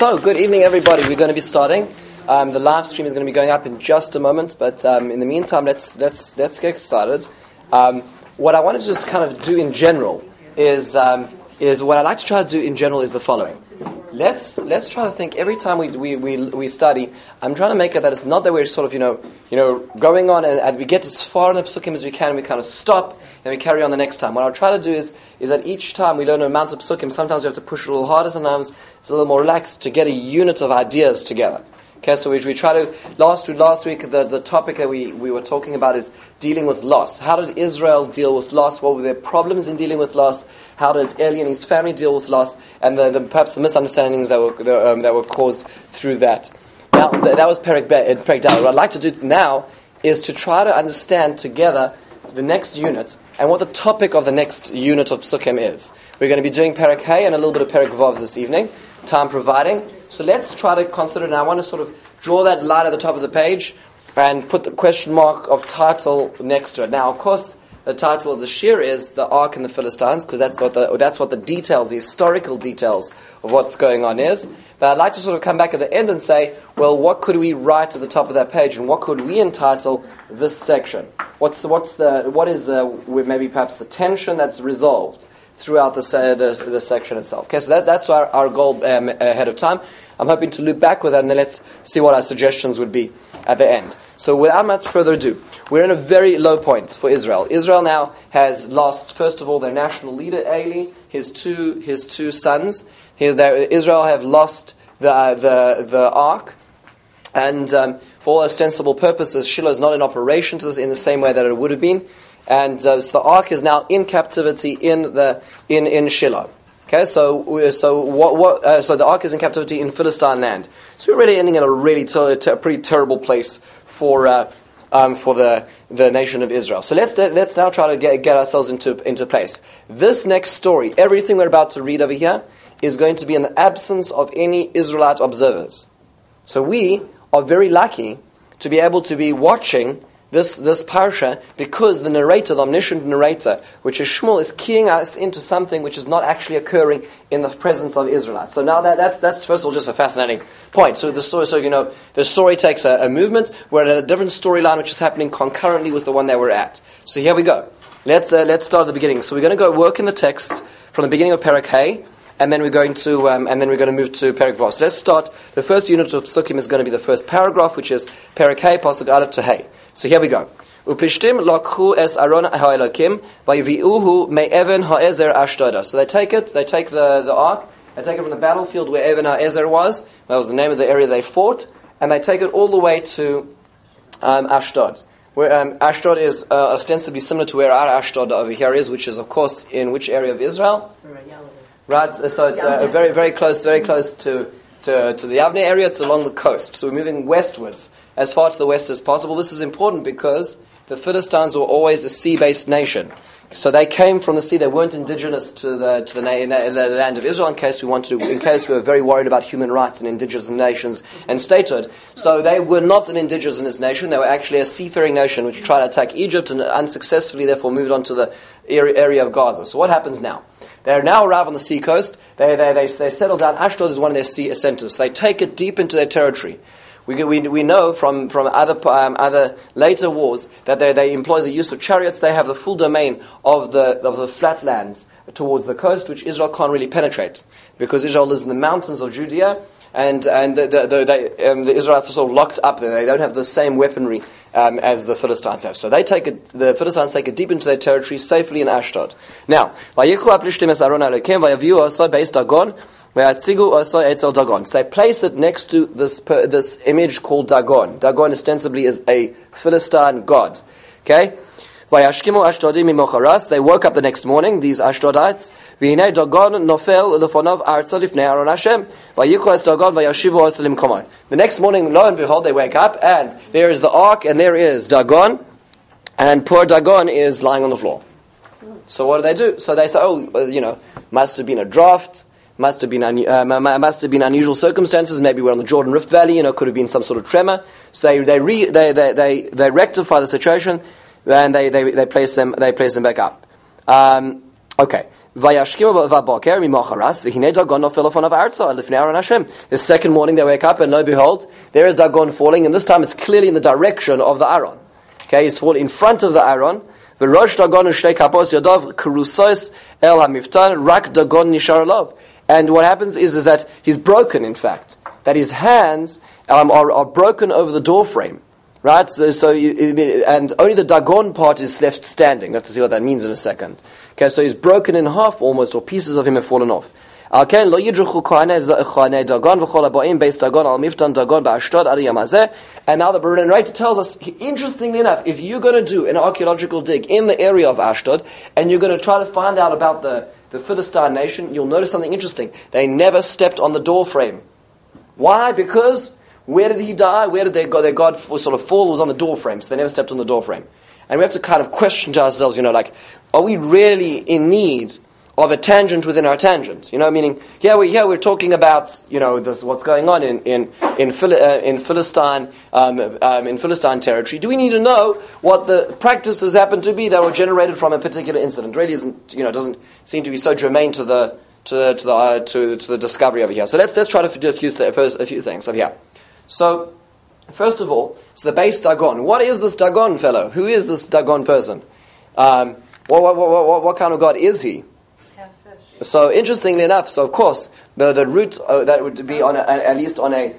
So, good evening, everybody. We're going to be starting. The live stream is going to be going up in just a moment, but in the meantime, let's get started. What I want to just kind of do in general is what I like to try to do in general is the following. Let's try to think every time we study. I'm trying to make it that it's not that we're sort of going on and we get as far in the psukim as we can, and we kind of stop and we carry on the next time. What I'll try to do is that each time we learn an amount of psukim, sometimes we have to push a little harder, sometimes it's a little more relaxed to get a unit of ideas together. Okay, so we try to, last week, the topic that we were talking about is dealing with loss. How did Israel deal with loss? What were their problems in dealing with loss? How did Eli and his family deal with loss? And perhaps the misunderstandings that were caused through that. Now, that was Perek Dal. What I'd like to do now is to try to understand together the next unit and what the topic of the next unit of Psukim is. We're going to be doing Perek Hay and a little bit of Perek Vav this evening, time providing. So let's try to consider, and I want to sort of draw that line at the top of the page and put the question mark of title next to it. Now, of course, the title of the shir is The Ark and the Philistines, because that's what the details, the historical details of what's going on is. But I'd like to sort of come back at the end and say, well, what could we write at the top of that page, and what could we entitle this section? What is maybe perhaps the tension that's resolved throughout the section itself? Okay, so that's our goal ahead of time. I'm hoping to loop back with that, and then let's see what our suggestions would be at the end. So without much further ado, we're in a very low point for Israel. Israel now has lost, first of all, their national leader, Eli, his two sons. Israel have lost the ark, and for all ostensible purposes, Shiloh is not in operation in the same way that it would have been. And so the ark is now in captivity in Shiloh. Okay, so the ark is in captivity in Philistine land. So we're really ending in a really pretty terrible place for the nation of Israel. So let's now try to get ourselves into place. This next story, everything we're about to read over here, is going to be in the absence of any Israelite observers. So we are very lucky to be able to be watching this parsha, because the narrator, the omniscient narrator, which is Shmuel, is keying us into something which is not actually occurring in the presence of Israelites. So now that's first of all just a fascinating point. So the story takes a movement. We're at a different storyline which is happening concurrently with the one that we're at. So here we go. Let's start at the beginning. So we're going to go work in the text from the beginning of Perek Hay, and then we're going to move to Perek Vav. So let's start. The first unit of Psukim is going to be the first paragraph, which is Perek Hay, Pasuk Aleph to Hay. So here we go. Uplishtim lakhu es Aron ha'elokim vayiviuhu me'even ha'ezer Ashdoda. So they take the ark, they take it from the battlefield where Even ha'ezer was. That was the name of the area they fought, and they take it all the way to Ashdod. Where Ashdod is ostensibly similar to where our Ashdod over here is, which is of course in which area of Israel? Right. So it's very very close to the Yavne area. It's along the coast. So we're moving westwards, as far to the west as possible. This is important because the Philistines were always a sea-based nation. So they came from the sea. They weren't indigenous to the land of Israel. In case we were very worried about human rights and indigenous nations and statehood. So they were not an indigenous nation. They were actually a seafaring nation which tried to attack Egypt and unsuccessfully, therefore, moved on to the area of Gaza. So what happens now? They now arrive on the sea coast. They settle down. Ashdod is one of their sea centers. So they take it deep into their territory. We know from other later wars that they employ the use of chariots. They have the full domain of the flatlands towards the coast, which Israel can't really penetrate, because Israel lives in the mountains of Judea, and the Israelites are sort of locked up there. They don't have the same weaponry as the Philistines have. So the Philistines take it deep into their territory, safely in Ashdod. Now, so they place it next to this image called Dagon. Dagon ostensibly is a Philistine god. Okay? They woke up the next morning, these Ashdodites. The next morning, lo and behold, they wake up, and there is the ark, and there is Dagon, and poor Dagon is lying on the floor. So what do? So they say, must have been a draft. Must have been unusual circumstances. Maybe we're on the Jordan Rift Valley. Could have been some sort of tremor. So they rectify the situation, and they place them back up. Okay. The second morning they wake up and lo behold, there is Dagon falling, and this time it's clearly in the direction of the Aron. Okay, he's falling in front of the Aron. And what happens is that he's broken, in fact. That his hands are broken over the door frame. Right? And only the Dagon part is left standing. We have to see what that means in a second. Okay, so he's broken in half almost, or pieces of him have fallen off. And now the Baron Reiter tells us, interestingly enough, if you're going to do an archaeological dig in the area of Ashdod, and you're going to try to find out about the Philistine nation, you'll notice something interesting. They never stepped on the door frame. Why? Because where did he die? Where did their God sort of fall? It was on the door frame, so they never stepped on the door frame. And we have to kind of question to ourselves, are we really in need of a tangent within our tangent? Meaning, we're talking about, this, what's going on in Philistine territory. Do we need to know what the practices happen to be that were generated from a particular incident? Really isn't, doesn't seem to be so germane to the discovery over here. So let's try to do a few things over here. So, first of all, the base Dagon. What is this Dagon fellow? Who is this Dagon person? What kind of god is he? So, interestingly enough, so of course, the root that would be on at least on a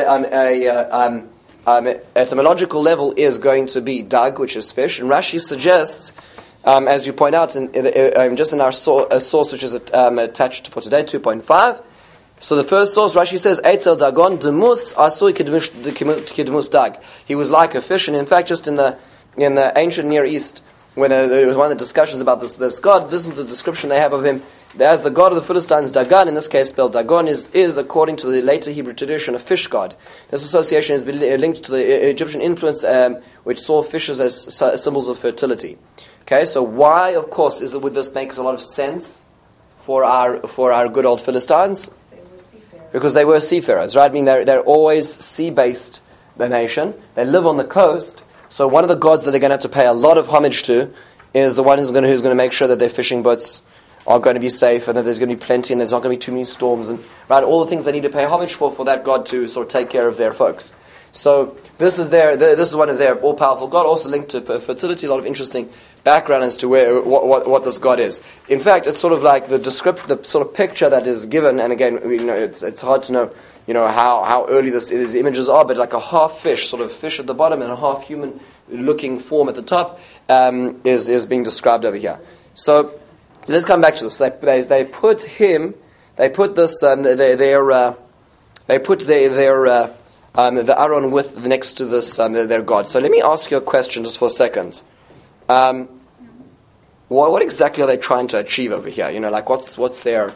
etymological level is going to be dag, which is fish, and Rashi suggests, as you point out, just in our source which is attached for today, 2.5. So the first source, Rashi says, Eitzel Dagon demus asui kidmus dag. He was like a fish, and in fact, just in the ancient Near East, when there was one of the discussions about this god, this is the description they have of him. As the god of the Philistines, Dagon, in this case spelled Dagon, is according to the later Hebrew tradition, a fish god. This association has been linked to the Egyptian influence, which saw fishes as symbols of fertility. Okay, so why, of course, would this make a lot of sense for our good old Philistines? Because they were seafarers, right? I mean, they're always sea-based, the nation. They live on the coast. So one of the gods that they're going to have to pay a lot of homage to is the one who's going to make sure that their fishing boats are going to be safe and that there's going to be plenty and there's not going to be too many storms and all the things they need to pay homage for that god to sort of take care of their folks. So this is one of their all-powerful god, also linked to fertility. A lot of interesting background as to what this god is. In fact, it's sort of like the sort of picture that is given. And again, it's hard to know, how early these images are. But like a half fish, sort of fish at the bottom, and a half human-looking form at the top is being described over here. So let's come back to this. They put the Aron next to this their god. So let me ask you a question just for a second. What exactly are they trying to achieve over here? What's their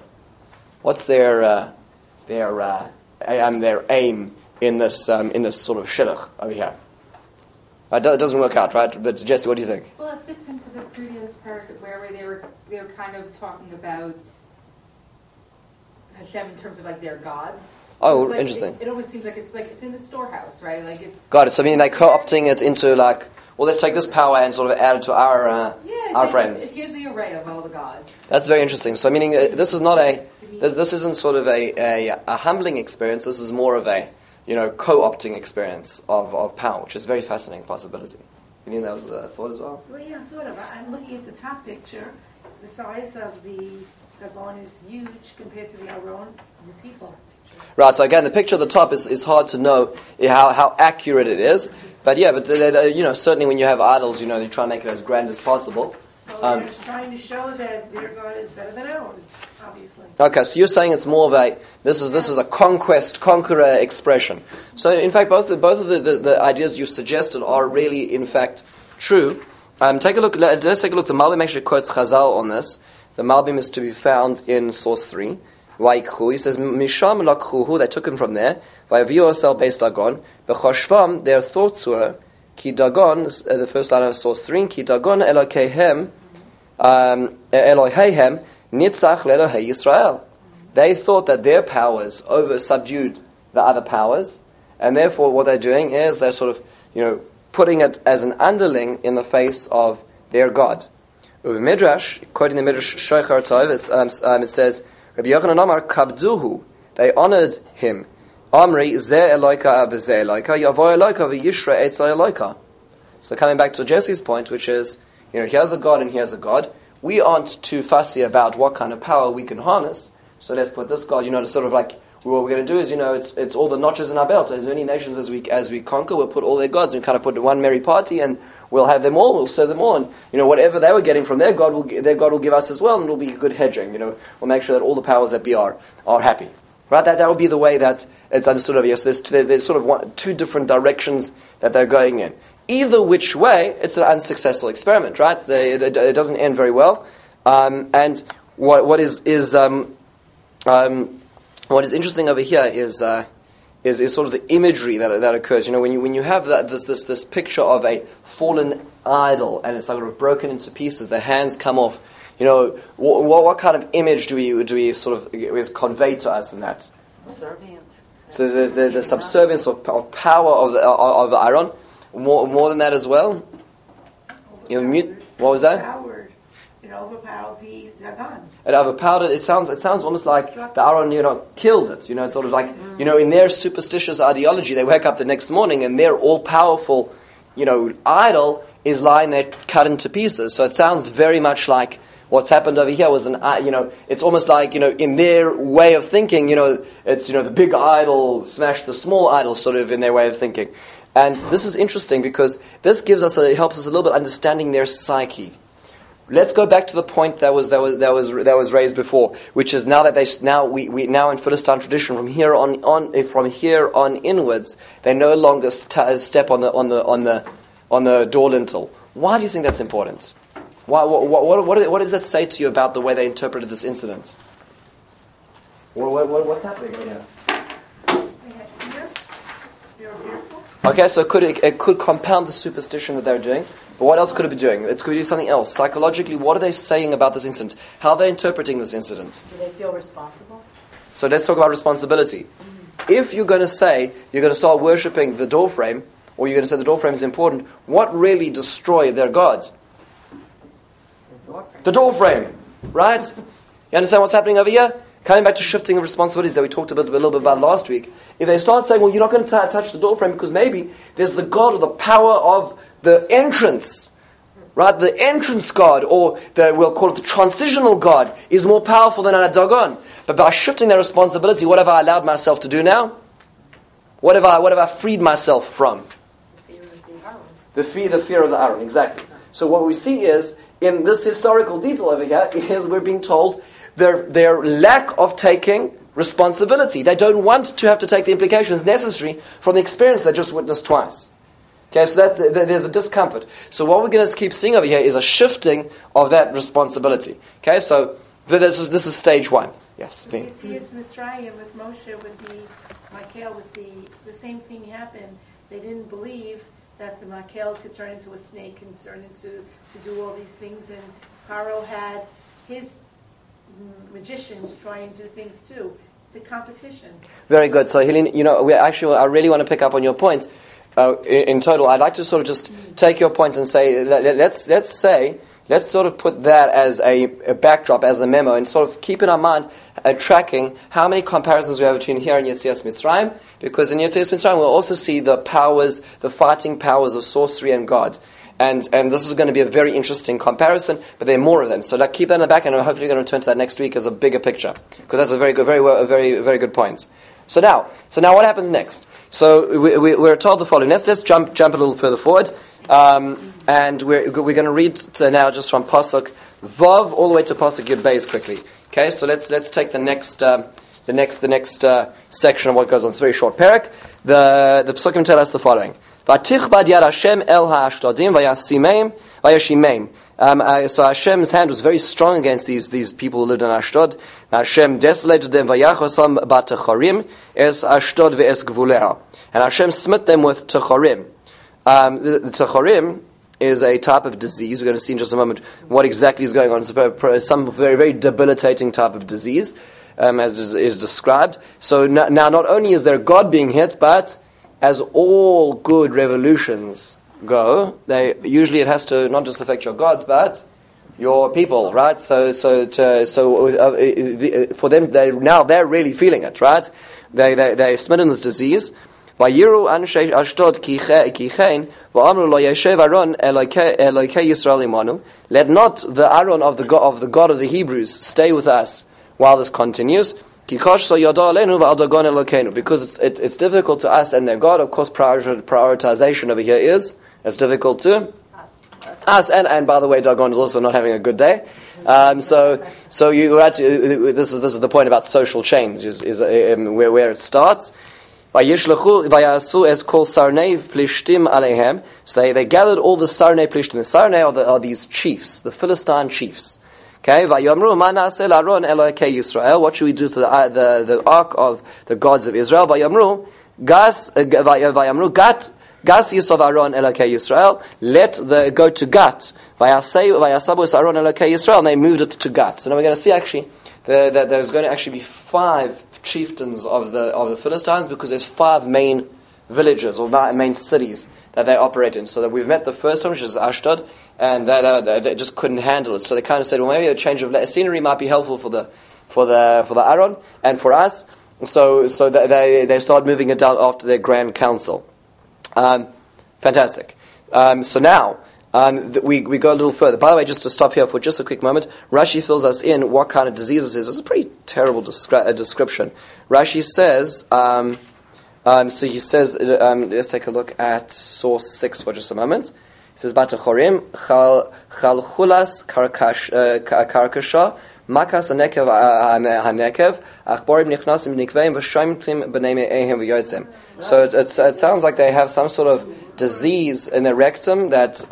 aim in this sort of shidduch over here? It doesn't work out, right? But Jesse, what do you think? Well, it fits into the previous part where they were kind of talking about Hashem in terms of like their gods. Oh, like, interesting. It almost seems like it's in the storehouse, right? Like it's. Got it. So I mean, they're co-opting it into let's take this power and sort of add it to our friends. Here's the array of all the gods. That's very interesting. So meaning this is not this isn't sort of a humbling experience. This is more of a co-opting experience of power, which is a very fascinating possibility. You think that was a thought as well? Well, yeah, sort of. I'm looking at the top picture. The size of the Dagon is huge compared to the Aron and the people. Right, so again, the picture at the top is hard to know how accurate it is. But yeah, certainly when you have idols, you try and make it as grand as possible. So they're trying to show that their God is better than ours, obviously. Okay, so you're saying it's more of this is a conqueror expression. So in fact, both of the ideas you suggested are really, in fact, true. Let's take a look. The Malbim actually quotes Chazal on this. The Malbim is to be found in source 3. He says, Misham lakhuhu, they took him from there. Vayaviu osel beis Dagon. B'choshvam, their thoughts were, Ki Dagon, the first line of source 3, Ki Dagon Eloheihem, nitzach le'Elohei Yisrael. They thought that their powers subdued the other powers, and therefore what they're doing is they're sort of, putting it as an underling in the face of their God. Uv Midrash, quoting the Midrash Shochar Tov, it says, Rabbi Yochanan Amar kabduhu, they honored him. Amri zeh Eloika v'zeh Eloika, yavo Eloika v'yishra etzai Eloika. So coming back to Jesse's point, which is, here's a God and here's a God. We aren't too fussy about what kind of power we can harness. So let's put this God, to sort of like, what we're going to do is, it's all the notches in our belt. As many nations as we conquer, we'll put all their gods and kind of put one merry party, and we'll have them all. We'll serve them all, and whatever they were getting from their God will give us as well, and it'll be good hedging. We'll make sure that all the powers that be are happy. Right? That would be the way that it's understood over here. So there's sort of two different directions that they're going in. Either which way, it's an unsuccessful experiment. Right? It doesn't end very well. And what is interesting over here is sort of the imagery that occurs. When you have this picture of a fallen idol and it's sort of broken into pieces, the hands come off. What kind of image do we sort of convey to us in that? Subservient. So there's the subservience of power of Aaron. More than that as well. What was that? It overpowered the Dagon. It overpowered it. It sounds almost like the Aaron, killed it. It's sort of like, in their superstitious ideology, they wake up the next morning and their all-powerful, idol is lying there cut into pieces. So it sounds very much like what's happened over here was it's almost like, in their way of thinking, it's, the big idol smashed the small idol, sort of in their way of thinking. And this is interesting because this it helps us a little bit understanding their psyche. Let's go back to the point that was raised before, which is now that we now in Philistine tradition from here on inwards, they no longer step on the door lintel. Why do you think that's important? What does that say to you about the way they interpreted this incident? What's happening here? They had fear. They were fearful. Okay, so it could compound the superstition that they're doing. But what else could it be doing? It could be something else. Psychologically, what are they saying about this incident? How are they interpreting this incident? Do they feel responsible? So let's talk about responsibility. Mm-hmm. If you're going to say you're going to start worshipping the door frame, or you're going to say the door frame is important, what really destroyed their gods? The door frame, right? You understand what's happening over here? Coming back to shifting of responsibilities that we talked a little bit about last week. If they start saying, well, you're not going to touch the door frame because maybe there's the God or the power of the entrance, right? The entrance God, or we'll call it the transitional God, is more powerful than a Dagon. But by shifting their responsibility, what have I allowed myself to do now? What have I freed myself from? The fear of the Aaron, exactly. So what we see is, in this historical detail over here, is we're being told their lack of taking responsibility. They don't want to have to take the implications necessary from the experience they just witnessed twice. Okay, so that there's a discomfort. So what we're going to keep seeing over here is a shifting of that responsibility. Okay, so this is stage one. Yes. You can see it's Mitzrayim with Moshe, with the Michael, with the same thing happened. They didn't believe that the Michael could turn into a snake and turn into to do all these things, and Paro had his magicians try and do things too. The competition. Very good. So Helene, I really want to pick up on your point. In total, I'd like to sort of just take your point and say, let's sort of put that as a backdrop, as a memo, and sort of keep in our mind tracking how many comparisons we have between here and Yetzias Mitzrayim, because in Yetzias Mitzrayim we'll also see the fighting powers of sorcery and God. And this is going to be a very interesting comparison, but there are more of them. So keep that in the back, and hopefully we're going to return to that next week as a bigger picture, because that's a very good point. So now what happens next? So we're told the following. Let's jump a little further forward, and we're going to read now just from Pasuk Vav all the way to Pasuk Yud Beis quickly. Okay, so let's take the next section of what goes on. It's a very short parak. The Pesukim tell us the following. Vatichbad yad Hashem el ha'ashtodim vayashimeim. So Hashem's hand was very strong against these people who lived in Ashdod. Hashem desolated them vayachosam b'techorim es Ashdod ve'es gvulea. And Hashem smit them with techorim. The techorim is a type of disease. We're going to see in just a moment what exactly is going on. It's some very, very debilitating type of disease, as is described. So now not only is their God being hit, but as all good revolutions go, it has to not just affect your gods, but your people, right? For them, they're really feeling it, right? They're smitten with this disease. Vayiru anshe Ashdod kichein va'amru lo yeshev Aaron Elokei Yisrael imanu. Let not the Aaron of the God of the Hebrews stay with us while this continues. Because it's difficult to us and their God. Of course, prioritization over here is it's difficult to us. And by the way, Dagon is also not having a good day. So you right. This is the point about social change is where it starts. So they gathered all the Sarnei Plishtim. The Sarnei are these chiefs, the Philistine chiefs. Okay, what should we do to the ark of the gods of Israel? Gas Yisov Aaron Elokei Yisrael. Go to Gat. Vayasabos Aaron Elokei Yisrael. And they moved it to Gat. So now we're going to see actually that there's going to actually be 5 chieftains of the Philistines, because there's 5 main villages or main cities that they operate in. So that we've met the first one, which is Ashdod, and they just couldn't handle it. So they kind of said, well, maybe a change of scenery might be helpful for the Aaron and for us. So they started moving it down after their grand council. Fantastic. So now we go a little further. By the way, just to stop here for just a quick moment, Rashi fills us in what kind of disease this is. It's a pretty terrible description. Rashi says, so he says, let's take a look at source 6 for just a moment. It says, Batachorim, Chalchulas Karakasha, Makas Hanekev Hanekev, Achborim Nichnasim Nikveim, V'shaimtim B'nei Me'ehem V'yotzem. So it sounds like they have some sort of disease in their rectum that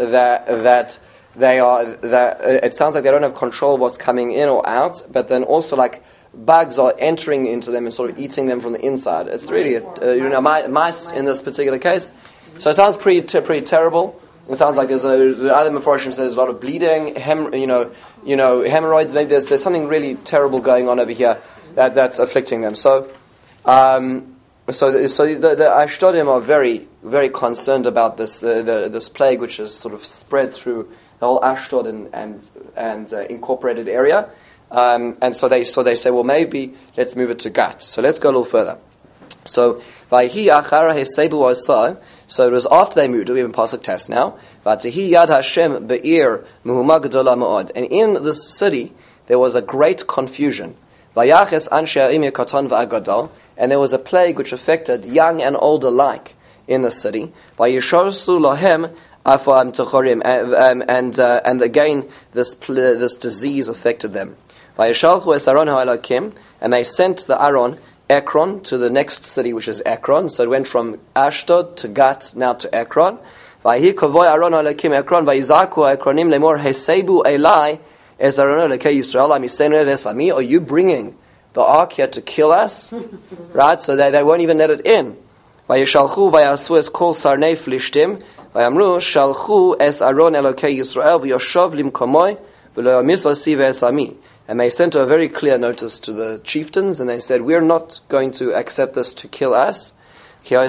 it sounds like they don't have control of what's coming in or out, but then also like bugs are entering into them and sort of eating them from the inside. It's really mice in this particular case. So it sounds pretty terrible. It sounds like the other Mefarshim says there's a lot of bleeding, hemorrhoids. Maybe there's something really terrible going on over here that's afflicting them. So the Ashdodim are very, very concerned about this plague, which is sort of spread through the whole Ashdod and incorporated area. And so they say, well, maybe let's move it to Gat. So let's go a little further. So Vayhi achara hesebu asah. So it was after they moved. We have a pasuk test now. V'atihi yad Hashem be'ir muhuma gedola ma'od. And in this city there was a great confusion. Vayaches anshe ha'im katan v'agadol. And there was a plague which affected young and old alike in the city. Vayisharsu lahem afam techorim. And again this disease affected them. Vayishalchu es Aaron ha'elakim. And they sent the Aaron Ekron to the next city, which is Ekron. So it went from Ashdod to Gat, now to Ekron. Vayhi kavoy Aaron alekim Ekron, vayizaku Ekronim lemor hesebu elai es Aaron alekei Yisrael amisenu vesami. Are you bringing the ark here to kill us? Right? So they won't even let it in. Vayishalchu vayasu es kol sarnei flishtim vayamru shalchu es Aaron alekei Yisrael v'yoshav limkomoy v'lo yamisal si vesami. And they sent a very clear notice to the chieftains, and they said, we're not going to accept this to kill us. And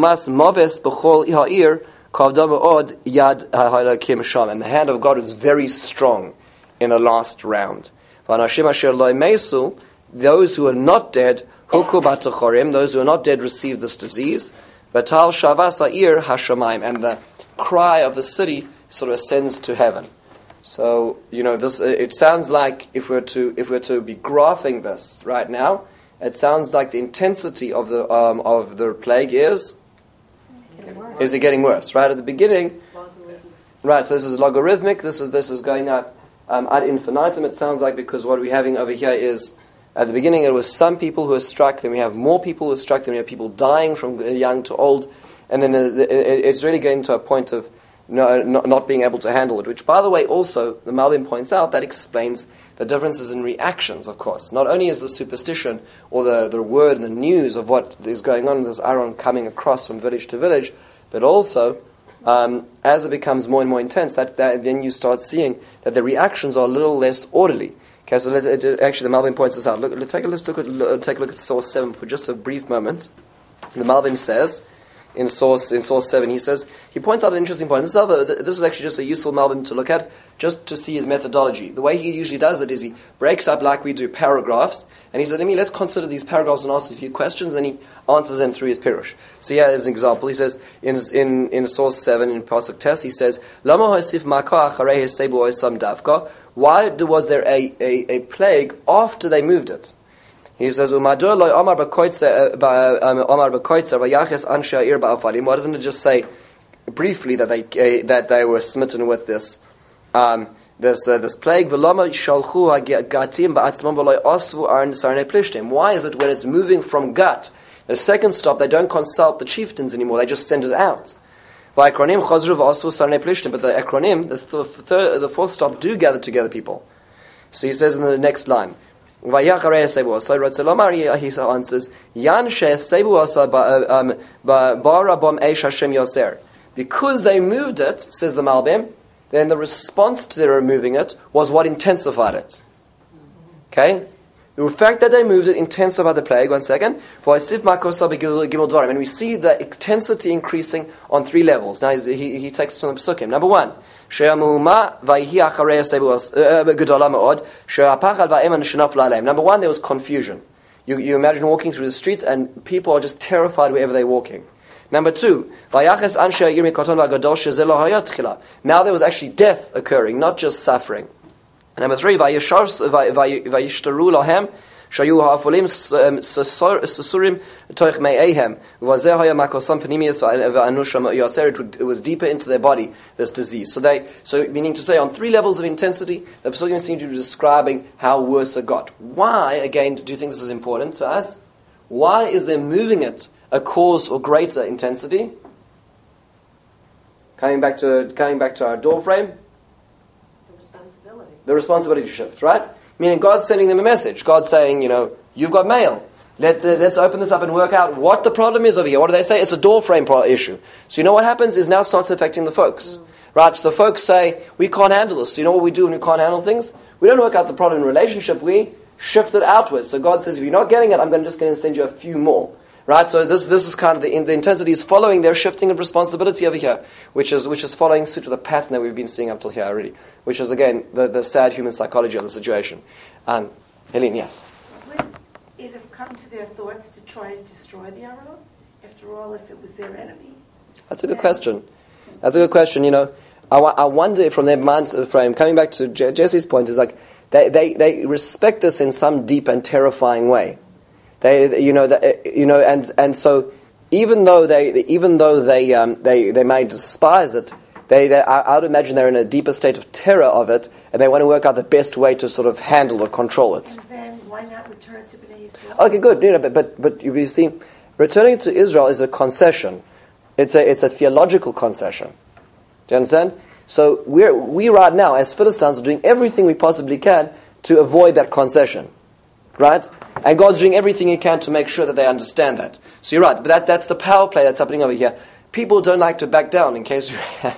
the hand of God is very strong in the last round. Those who are not dead, those who are not dead received this disease. And the cry of the city sort of ascends to heaven. So this. It sounds like if we're to be graphing this right now, it sounds like the intensity of the plague is it getting worse? Right at the beginning, right? So this is logarithmic. This is going up ad infinitum. It sounds like, because what we're having over here is at the beginning it was some people who are struck. Then we have more people who are struck. Then we have people dying from young to old, and then it's really getting to a point of not being able to handle it, which, by the way, also, the Malbim points out, that explains the differences in reactions, of course. Not only is the superstition or the word and the news of what is going on with this Aaron coming across from village to village, but also, as it becomes more and more intense, that then you start seeing that the reactions are a little less orderly. Okay, so actually the Malbim points this out. Take a look at source 7 for just a brief moment. The Malbim says, in source 7. He points out an interesting point. This is actually just a useful Malbim to look at, just to see his methodology. The way he usually does it is he breaks up, like we do, paragraphs, and he said, let's consider these paragraphs and ask a few questions, and he answers them through his pirush. So here is an example. He says, in source 7, in Pasuk Tes, he says, Lama ha'sif makah acharei hesebu oisam davka. Why was there a plague after they moved it? He says, Umadur loy omar b'koitzer v'yaches anshe ha'ir ba'afarim. Why doesn't it just say briefly that they were smitten with this plague? V'lama shalchu ha'gatim ba'atzmam v'loy osvu arn sarnei plishtim. Why is it when it's moving from Gat, the second stop, they don't consult the chieftains anymore, they just send it out? V'akronim chazru v'osvu sarnei plishtim. But the akronim, the fourth stop, do gather together people. So he says in the next line, so he answers, because they moved it, says the Malbim, then the response to their removing it was what intensified it. Okay? The fact that they moved it intensified the plague. 1 second. And we see the intensity increasing on 3 levels. Now he takes us from the Pesukim. Number 1. Number 1, there was confusion. You imagine walking through the streets and people are just terrified wherever they're walking. Number 2, now there was actually death occurring, not just suffering. Number 3, Shayu ha'afolim susurim toich me'ehem. V'azeh haya makosam panimius v'anusha yoser. It was deeper into their body, this disease. So meaning to say, on 3 levels of intensity, the Pesukim seem to be describing how worse it got. Why, again, do you think this is important to us? Why is there moving it a cause for greater intensity? Coming back to our door frame. The responsibility shift, right? Meaning God's sending them a message. God's saying, you've got mail. Let's open this up and work out what the problem is over here. What do they say? It's a door frame issue. So you know what happens is now it starts affecting the folks. Right? So the folks say, we can't handle this. Do you know what we do when we can't handle things? We don't work out the problem in relationship. We shift it outwards. So God says, if you're not getting it, I'm just going to send you a few more. Right? So this is kind of the intensity is following their shifting of responsibility over here, which is following suit with the pattern that we've been seeing up till here already, which is, again, the sad human psychology of the situation. Helene, yes? Would it have come to their thoughts to try to destroy the Aron? After all, if it was their enemy? That's a good question. I wonder if from their mind frame, coming back to Jesse's point, is like they respect this in some deep and terrifying way. And so even though they may despise it, I would imagine they're in a deeper state of terror of it, and they want to work out the best way to sort of handle or control it. And then why not return to Bnei Israel? Okay, good. But you see, returning to Israel is a concession. It's a theological concession. Do you understand? So we right now, as Philistines, are doing everything we possibly can to avoid that concession. Right? And God's doing everything He can to make sure that they understand that. So you're right, but that's the power play that's happening over here. People don't like to back down. In case you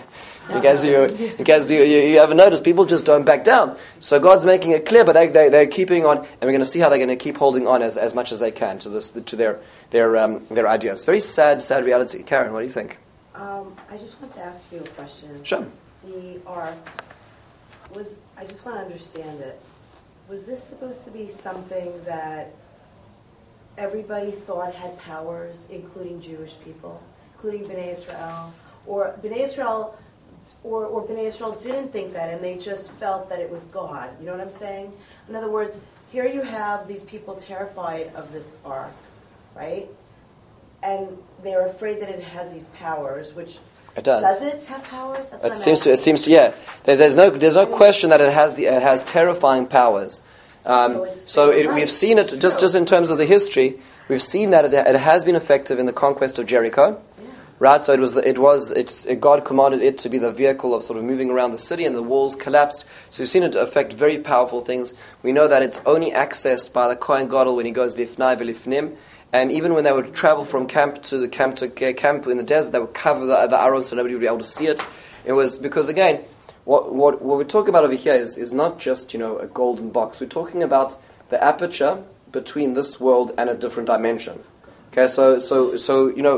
haven't noticed, people just don't back down. So God's making it clear, but they're keeping on, and we're going to see how they're going to keep holding on as much as they can to their ideas. Very sad reality. Karen, what do you think? I just want to ask you a question. Sure. The ark I just want to understand it. Was this supposed to be something that everybody thought had powers, including Jewish people, including Bnei Israel, or Bnei Israel, or Bnei Israel didn't think that, and they just felt that it was God? You know what I'm saying? In other words, here you have these people terrified of this ark, right? And they're afraid that it has these powers, which it does. Doesn't it have powers? That's it seems to. Yeah. There's no question that it has terrifying powers. We've seen it just in terms of the history. We've seen that it has been effective in the conquest of Jericho. Yeah. Right. So God commanded it to be the vehicle of sort of moving around the city, and the walls collapsed. So we've seen it affect very powerful things. We know that it's only accessed by the Kohen Gadol when he goes lifnai v'lifnim. And even when they would travel from camp to camp in the desert, they would cover the Aron so nobody would be able to see it. It was because, again, what we're talking about over here is not just a golden box. We're talking about the aperture between this world and a different dimension. Okay, so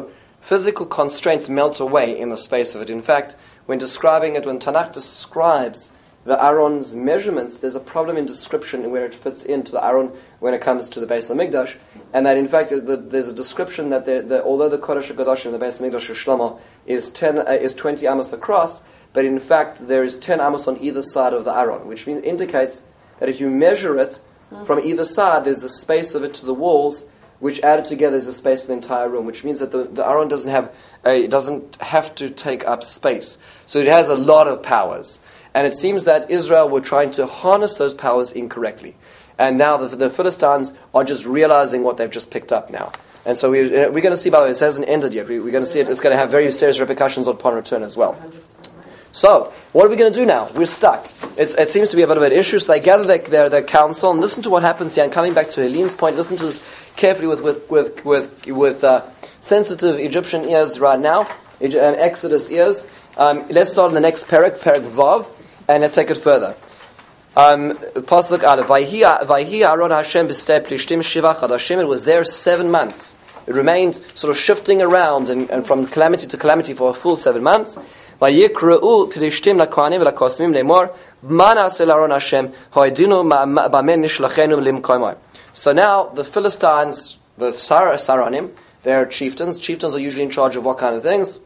physical constraints melt away in the space of it. In fact, when describing it, when Tanakh describes the Aron's measurements, there's a problem in description in where it fits into the Aron when it comes to the Beis HaMikdash, and that in fact there's a description that although the Kodesh HaKadoshim in the Beis HaMikdash of Shlomo is 20 amos across, but in fact there is 10 amos on either side of the Aron, which indicates that if you measure it from either side, there's the space of it to the walls, which added together is the space of the entire room, which means that the Aron doesn't have to take up space. So it has a lot of powers. And it seems that Israel were trying to harness those powers incorrectly. And now the Philistines are just realizing what they've just picked up now. And so we're going to see, by the way, it hasn't ended yet. We're going to see it's going to have very serious repercussions upon return as well. So, what are we going to do now? We're stuck. It seems to be a bit of an issue. So they gather their council and listen to what happens here. And coming back to Helene's point, listen to this carefully with sensitive Egyptian ears right now, Exodus ears. Let's start in the next parak Vav, and let's take it further. Pasuk Aleph. Vayhi Aron Hashem b'stei Plishtim shiva chadashim. It was there 7 months. It remained sort of shifting around and from calamity to calamity for a full 7 months. Vayikra'u Plishtim laKohanim v'laKosmim lemor ma na'aseh la'Aron Hashem ha'edinu b'amen nishlachenu limkoimai. So now the Philistines, the Saranim, they're chieftains. Chieftains are usually in charge of what kind of things?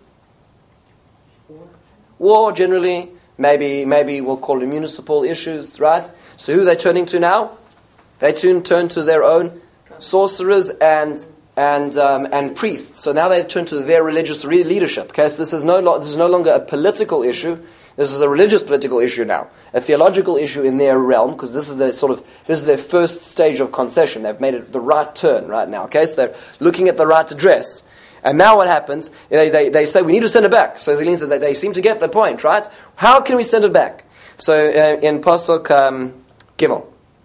War, generally. Maybe we'll call it municipal issues, right? So who are they turning to now? They turn to their own sorcerers and priests. So now they turn to their religious leadership. Okay, so this is no longer a political issue. This is a religious political issue now, a theological issue in their realm, because this is their first stage of concession. They've made it the right turn right now. Okay, so they're looking at the right address. And now what happens, they say, we need to send it back. So Zelin says they seem to get the point, right? How can we send it back? So in Pasuk Gimel,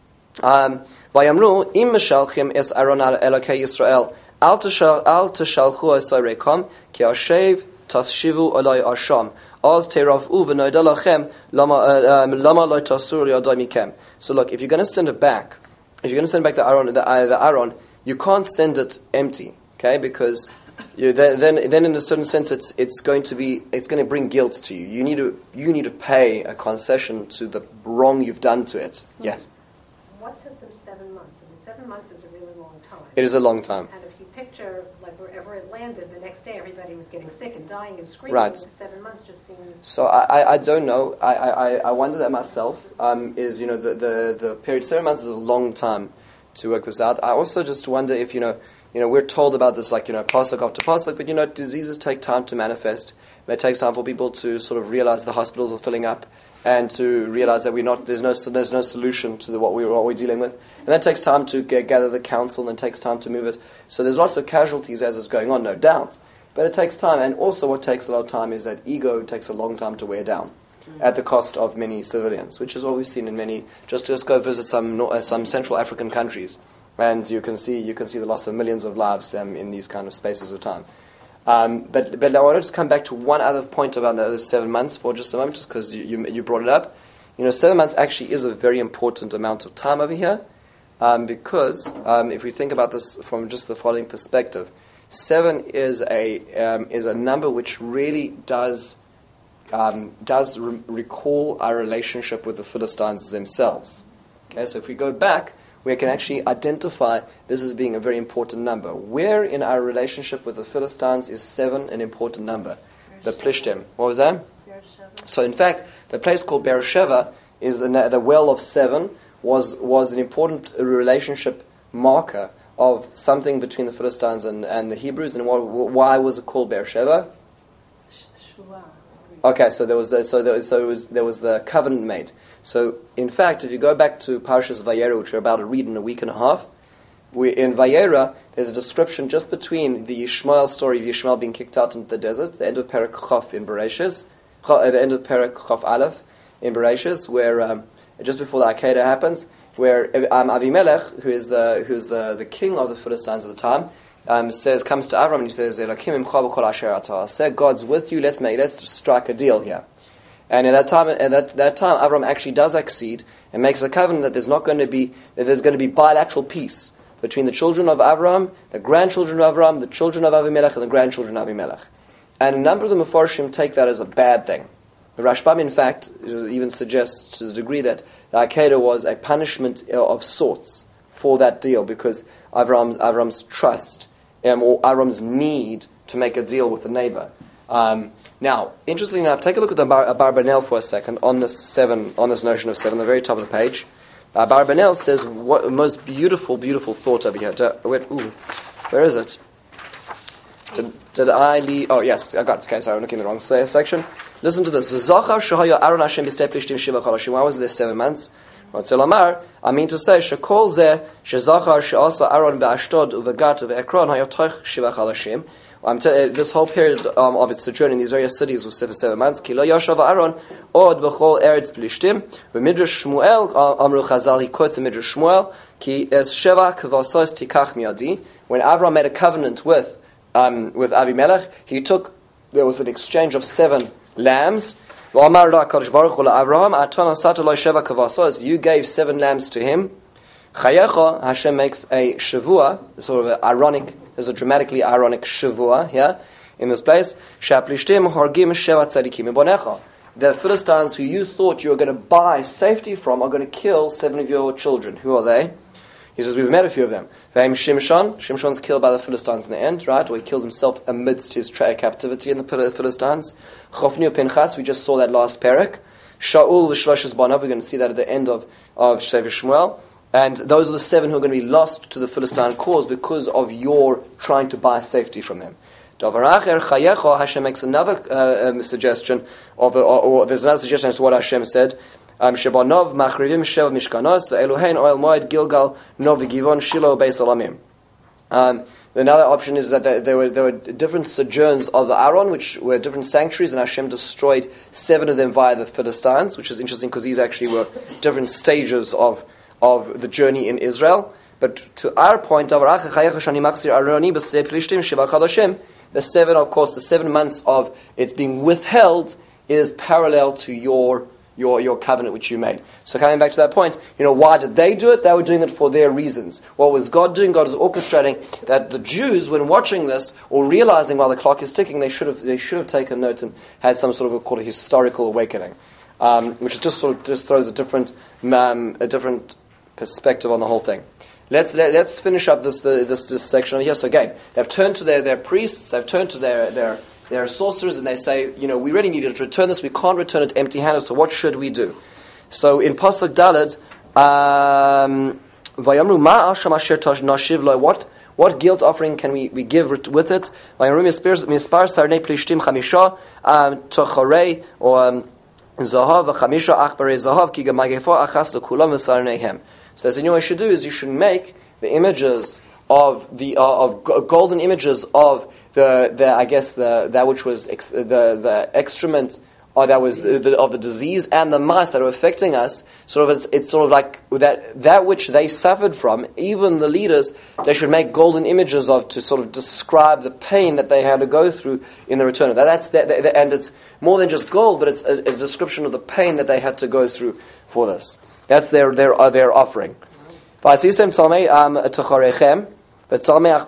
Vayamru im meshalchim es Aron al Elokei Yisrael al teshalchu asay rekom ki ashev tashivu olay asham az terafu v'noida lachem lama lo tasur yadai mikem. So look, if you're going to send it back, the Aron, you can't send it empty, okay? Because then in a certain sense it's going to bring guilt to you. You need to pay a concession to the wrong you've done to it. Yes. What took them 7 months? I mean, 7 months is a really long time. It is a long time. And if you picture like wherever it landed, the next day everybody was getting sick and dying and screaming. Right. 7 months just seems. So I don't know. I wonder that myself. Is the period 7 months is a long time to work this out. I also just wonder if we're told about this pasuk after pasuk, but diseases take time to manifest. It takes time for people to sort of realize the hospitals are filling up and to realize that there's no solution to what we're dealing with. And that takes time to gather the council, and it takes time to move it. So there's lots of casualties as it's going on, no doubt. But it takes time, and also what takes a lot of time is that ego takes a long time to wear down at the cost of many civilians, which is what we've seen in many. Just go visit some Central African countries, and you can see the loss of millions of lives in these kind of spaces of time. But I want to just come back to one other point about those 7 months for just a moment, just because you brought it up. 7 months actually is a very important amount of time over here, because if we think about this from just the following perspective, 7 is a number which really does recall our relationship with the Philistines themselves. Okay, so if we go back, we can actually identify this as being a very important number. Where in our relationship with the Philistines is 7 an important number? The Plishtim. What was that? So in fact, the place called Beersheba is the well of 7 was an important relationship marker of something between the Philistines and the Hebrews. And why was it called Beersheba? Okay, so there was the covenant made. So in fact, if you go back to Parshas Vayera, which we're about to read in a week and a half, in Vayera there's a description just between the Yishmael story of Yishmael being kicked out into the desert, the end of Perek Chof in Bereshis, the end of Perek Chof Aleph in Bereshis, where just before the Akedah happens, where Avimelech, who's the king of the Philistines at the time, comes to Avram and he says, "Elokim imcha b'kol asher atah." Say, God's with you. Let's strike a deal here. And at that time, Avram actually does accede and makes a covenant that there's going to be bilateral peace between the children of Avraham, the grandchildren of Avraham, the children of Avimelech, and the grandchildren of Avimelech. And a number of the Mefarshim take that as a bad thing. The Rashbam, in fact, even suggests to the degree that the Akedah was a punishment of sorts for that deal, because Avram's trust, or Avram's need to make a deal with the neighbor. Now, interestingly enough, take a look at the Abarbanel for a second on this notion of 7, the very top of the page. Abarbanel says, what most beautiful, beautiful thought over here. Where is it? Did I leave? Oh, yes, I got it. Okay, sorry, I'm looking in the wrong section. Listen to this. Why was there 7 months? I mean to say, this whole period of its sojourn in these various cities was for 7 months. When Avram made a covenant with Avimelech, there was an exchange of 7 lambs. You gave 7 lambs to him. Hashem makes a shavua, sort of ironic. There's a dramatically ironic shavua here in this place. The Philistines who you thought you were going to buy safety from are going to kill 7 of your children. Who are they? He says, we've met a few of them. Shimshon's killed by the Philistines in the end, right? Or he kills himself amidst his captivity in the Philistines. Chofni Pinchas, we just saw that last parak. Shaul v'shloshes banav, we're going to see that at the end of Sefer Shmuel. And those are the 7 who are going to be lost to the Philistine cause because of your trying to buy safety from them. Hashem makes another suggestion, or there's another suggestion as to what Hashem said. Shebanov machrivim shev mishkanos ve'eluhein oel moed Gilgal nov v'givon Shiloh beis olamim. Another option is that there were different sojourns of the Aaron, which were different sanctuaries, and Hashem destroyed 7 of them via the Philistines, which is interesting because these actually were different stages of the journey in Israel. But to our point, the 7, of course, the 7 months of its being withheld is parallel to your covenant which you made. So coming back to that point, why did they do it? They were doing it for their reasons. What was God doing? God was orchestrating that the Jews, when watching this or realizing while the clock is ticking, they should have taken note and had some sort of a historical awakening, which just throws a different perspective on the whole thing. Let's finish up this section over here. So again, they've turned to their priests, they've turned to their sorcerers, and they say, we really need to return this. We can't return it empty-handed. So what should we do? So in Pasuk Daled, Vayamru ma asham asher nashiv lo. What guilt offering can we give with it? Vayamru mispar sarnei plishtim chamisha tochorei or zahav v'chamisha achbarei zahav ki gemagefa achas lekulam v'sarneihem. So as what you should do is you should make the images of golden images of that which was the excrement, or that was of the disease and the mice that are affecting us. It's sort of like that which they suffered from. Even the leaders, they should make golden images of to sort of describe the pain that they had to go through in the return of that. And it's more than just gold, but it's a description of the pain that they had to go through for this. That's their offering. And you'll give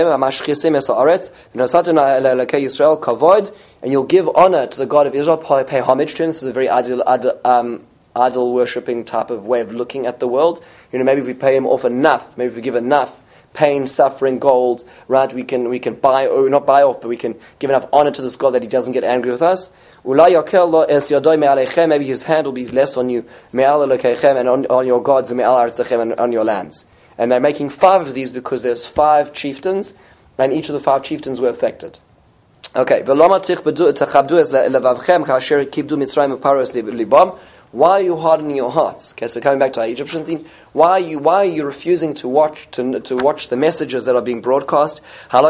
honor to the God of Israel, pay homage to him. This is a very idol worshipping type of way of looking at the world. Maybe if we pay him off enough, maybe if we give enough pain, suffering, gold, right, we can buy, or not buy off, but we can give enough honor to this God that he doesn't get angry with us. Maybe his hand will be less on you, and on your gods, and on your lands. And they're making 5 of these because there's 5 chieftains, and each of the 5 chieftains were affected. Okay. Why are you hardening your hearts? Okay, so coming back to our Egyptian theme, why are you refusing to watch the messages that are being broadcast? They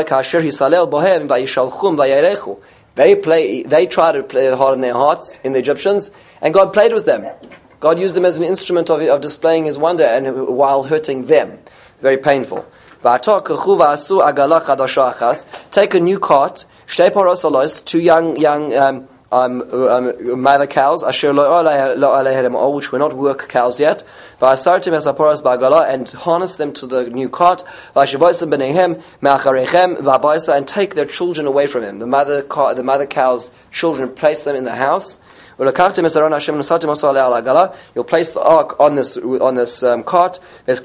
try to harden their hearts in the Egyptians, and God played with them. God used them as an instrument of displaying his wonder and while hurting them. Very painful. Take a new cart, 2 young mother cows, asher lo aleihem, which were not work cows yet, v'asartim esaporos ba'agala, and harness them to the new cart, v'ashivoisem b'neihem me'acharechem v'abaisa, and take their children away from him. The mother cow's children, place them in the house. You'll place the ark on this cart,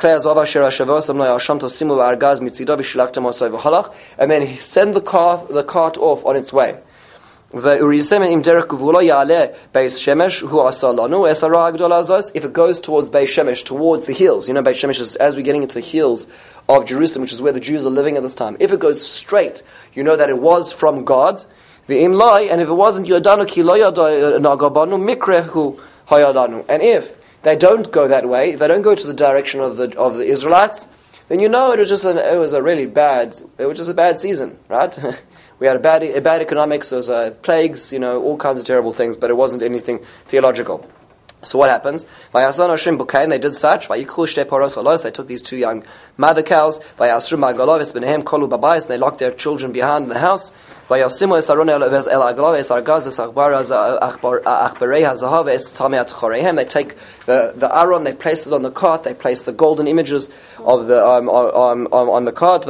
and then send the cart off on its way. If it goes towards Beis Shemesh, towards the hills, Beis Shemesh is, as we're getting into the hills of Jerusalem, which is where the Jews are living at this time, if it goes straight, you know that it was from God. And if it wasn't, and if they don't go that way, if they don't go to the direction of the Israelites, then it was a bad season, right? We had a bad economics, there was plagues, all kinds of terrible things, but it wasn't anything theological. So what happens? They did such. They took these two young mother cows. They locked their children behind in the house. They take the aron, they place it on the cart, they place the golden images of the on the cart.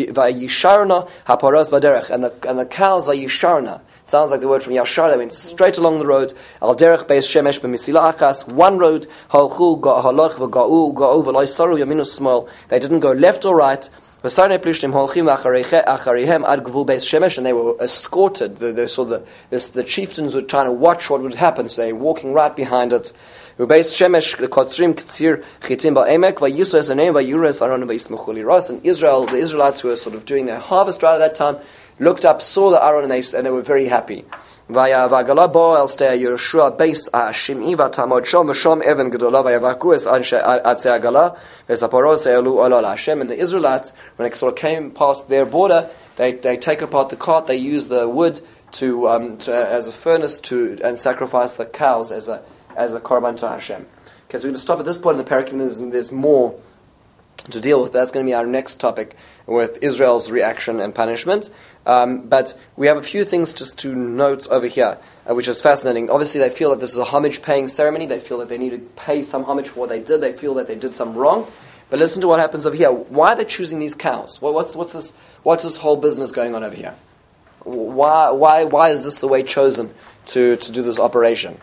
And the cows are yisharna. Sounds like the word from Yashar. They went straight along the road. Al derech beis shemesh b'misila achas. One road. Halchu haloch v'ga'u ga'u v'loy saru yaminu small. They didn't go left or right. V'sarnei plishtim holchim acharihem ad gvul beis shemesh, and they were escorted. The chieftains were trying to watch what would happen, so they were walking right behind it. Beis shemesh kotzrim k'tzir chitim ba'emek v'yisu esaneim v'yures aron v'yismuchu liras. And Israel, the Israelites who were sort of doing their harvest right at that time, looked up, saw the Aaron, and they were very happy. And the Israelites, when it sort of came past their border, they take apart the cart, they use the wood to as a furnace and sacrifice the cows as a korban to Hashem. Okay, so we're going to stop at this point in the parakim. There's more to deal with. That's going to be our next topic, with Israel's reaction and punishment. But we have a few things just to note over here, which is fascinating. Obviously, they feel that this is a homage-paying ceremony. They feel that they need to pay some homage for what they did. They feel that they did some wrong. But listen to what happens over here. Why are they choosing these cows? What's this whole business going on over here? Why is this the way chosen to do this operation?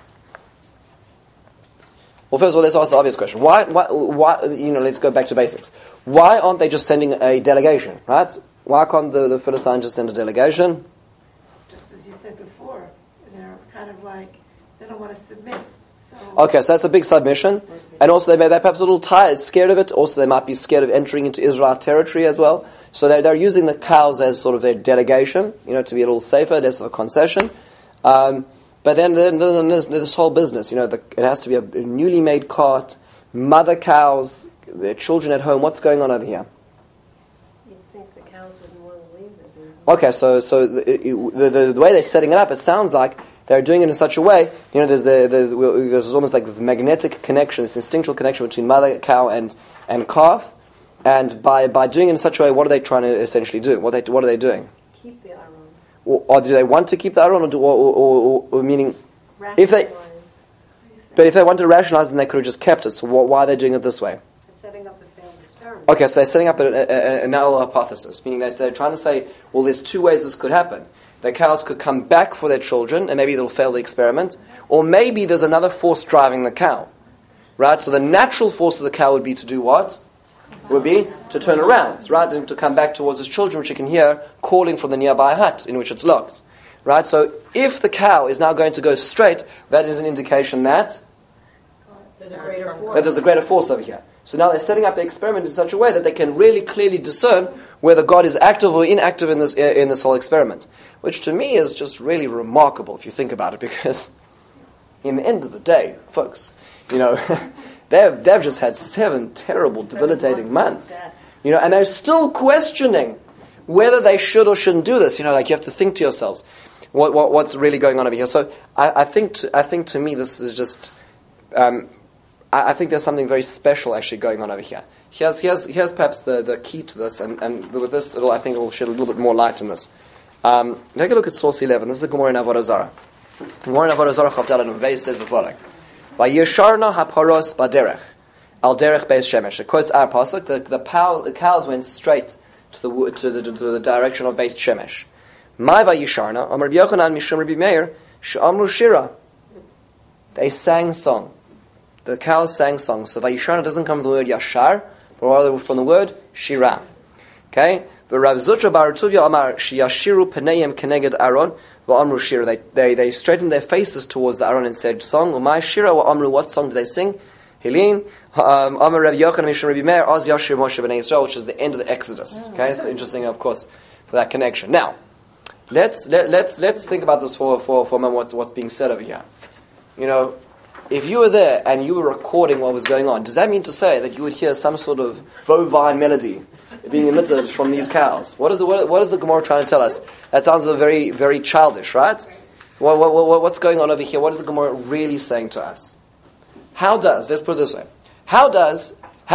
Well, first of all, let's ask the obvious question. Why? Let's go back to basics. Why aren't they just sending a delegation, right? Why can't the Philistines just send a delegation? Just as you said before, they're kind of like, they don't want to submit. Okay, so that's a big submission. And also they're perhaps a little tired, scared of it. Also they might be scared of entering into Israel territory as well. So they're using the cows as sort of their delegation, to be a little safer, less of a concession. But then there's this whole business, it has to be a newly made cart, mother cows, their children at home. What's going on over here? You'd think the cows wouldn't want to leave it. Okay, so the way they're setting it up, it sounds like they're doing it in such a way, there's almost like this magnetic connection, this instinctual connection between mother cow and calf. And by doing it in such a way, what are they trying to essentially do? What are they doing? Keep the aron. Or do they want to keep the aron, or meaning, if they want to rationalize, then they could have just kept it. So why are they doing it this way? They're setting up a failed experiment. Okay, so they're setting up a null hypothesis, meaning they're trying to say, well, there's two ways this could happen. The cows could come back for their children, and maybe they'll fail the experiment, or maybe there's another force driving the cow, right? So the natural force of the cow would be to do what? Would be to turn around, right, and to come back towards his children, which you can hear calling from the nearby hut in which it's locked, right? So if the cow is now going to go straight, that is an indication that there's a greater force over here. So now they're setting up the experiment in such a way that they can really clearly discern whether God is active or inactive in this whole experiment, which to me is just really remarkable if you think about it, because in the end of the day, folks, They've just had 7 terrible, debilitating months, and they're still questioning whether they should or shouldn't do this. You have to think to yourselves, what's really going on over here. So I think to me this is just, I think there's something very special actually going on over here. Here's perhaps the key to this, and with this, I think it will shed a little bit more light in this. Take a look at source 11. This is a Gemara in Avodah Zarah. Gemara in Avodah Zarah Chav Daled Nunvei says the following: Vayisharna haparos baderech al derech beis shemesh. It quotes our pasuk. The cows went straight to the direction of Beis Shemesh. My vayisharna Amar Rabbi Yochanan mishum Rabbi Meir she'amru shira. They sang song. The cows sang songs. So vayisharna doesn't come from the word yashar, but rather from the word shira. Okay. The Rav Zutra bar Tuvia Amar sheyashiru penayim keneged Aaron v'amru shira. They straightened their faces towards the Aaron and said song. Umay shira v'amru. What song do they sing? Hilin Amar Rav Yochanan mishum Rabbi Meir az yashir Moshe b'nei Yisrael, which is the end of the Exodus. Okay, so interesting, of course, for that connection. Now, let's think about this for a moment. What's being said over here? You know, if you were there and you were recording what was going on, does that mean to say that you would hear some sort of bovine melody being emitted from these cows? What is the Gemara trying to tell us? That sounds very, very childish, right? What's going on over here? What is the Gemara really saying to us? Let's put it this way. How does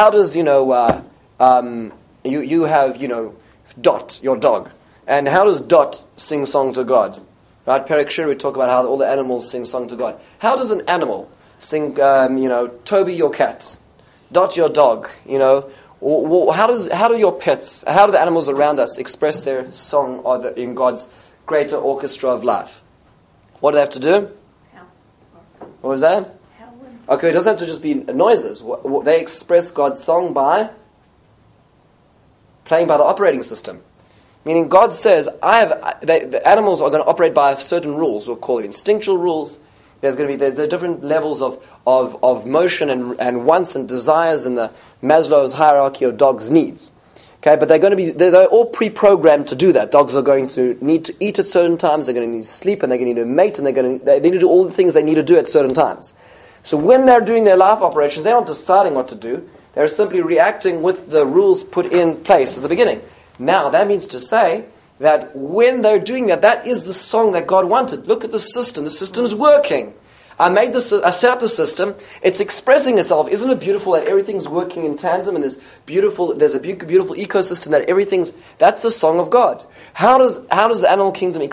you have, Dot, your dog, and how does Dot sing song to God? Right, Perek Shir, we talk about how all the animals sing song to God. How does an animal sing, Toby, your cat, Dot, your dog, how do your pets, how do the animals around us express their song in God's greater orchestra of life? What do they have to do? What was that? Okay, it doesn't have to just be noises. They express God's song by playing by the operating system. Meaning God says, the animals are going to operate by certain rules. We'll call it instinctual rules. There are different levels of motion and wants and desires in the Maslow's hierarchy of dogs' needs. Okay, but they're all pre-programmed to do that. Dogs are going to need to eat at certain times. They're going to need to sleep, and they're going to need to mate, and they need to do all the things they need to do at certain times. So when they're doing their life operations, they're not deciding what to do. They're simply reacting with the rules put in place at the beginning. Now, that means to say that when they're doing that, that is the song that God wanted. Look at the system. The system's working. I set up the system. It's expressing itself. Isn't it beautiful that everything's working in tandem and there's a beautiful ecosystem that's the song of God. How does the animal kingdom